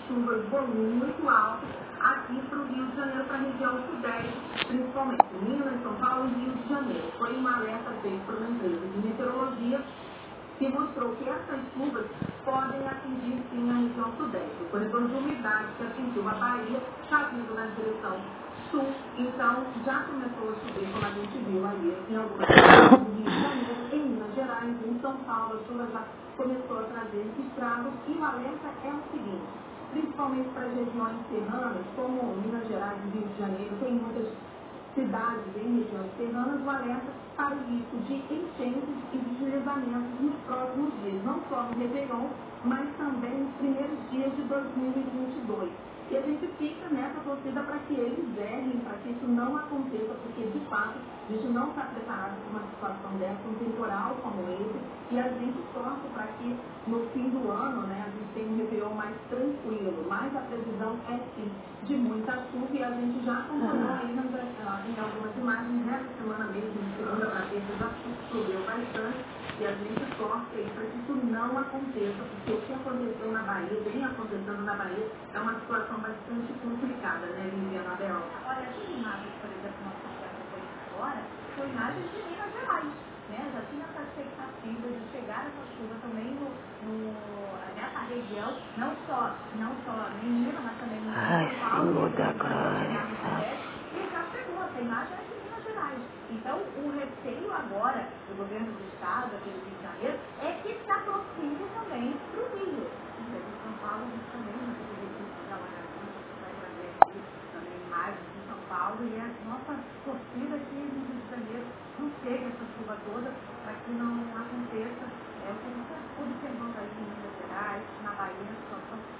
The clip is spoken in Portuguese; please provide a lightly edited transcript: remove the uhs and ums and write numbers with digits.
chuvas, volume muito alto aqui para o Rio de Janeiro, para a região sudeste, principalmente Minas, São Paulo e Rio de Janeiro. Foi um alerta feito por uma empresa de meteorologia que mostrou que essas chuvas podem atingir sim a região sudeste. O corredor de umidade que atingiu a Bahia está vindo na direção sul, então já começou a chover, como a gente viu aí em algumas regiões do Rio de Janeiro, em Minas Gerais, em São Paulo, a chuva já começou a trazer estragos e o alerta é o seguinte, principalmente para as regiões serranas, como Minas Gerais e Rio de Janeiro, tem muitas cidades em regiões serranas, o alerta para o risco de enchentes e de deslizamentos nos próximos dias, não só no Réveillon, mas também nos primeiros dias de 2022. E a gente fica nessa torcida para que eles errem, para que isso não aconteça, porque de fato a gente não está preparado para uma situação dessa, um temporal como esse, e a gente torce para que no fim do ano, né, a gente tenha um Réveillon mais tranquilo, mas a previsão é sim de muita chuva e a gente já acompanhou aí em algumas imagens nessa semana mesmo, de segunda para terça, já choveu bastante e a gente torce aí para que isso não aconteça, porque o que aconteceu na Bahia, vem acontecendo na Bahia, é uma situação bastante complicada, né, Liliana Abel? Olha, essas imagens, por exemplo, nós estamos acompanhando agora, são imagens de Minas Gerais, né? Já tinha essa expectativa de chegar essa chuva também nessa região, não só em Minas, mas também em São Paulo, e já chegou, essa imagem é de Minas Gerais. Então, o receio agora do governo do estado, aqui do Rio de Janeiro, é que se aproxime também para o Rio. Em São Paulo, a gente também, também imagens de São Paulo, e a nossa torcida aqui no Rio de Janeiro não chega essa chuva toda para que não aconteça o que a gente está observando aí em Minas Gerais, na Bahia, a situação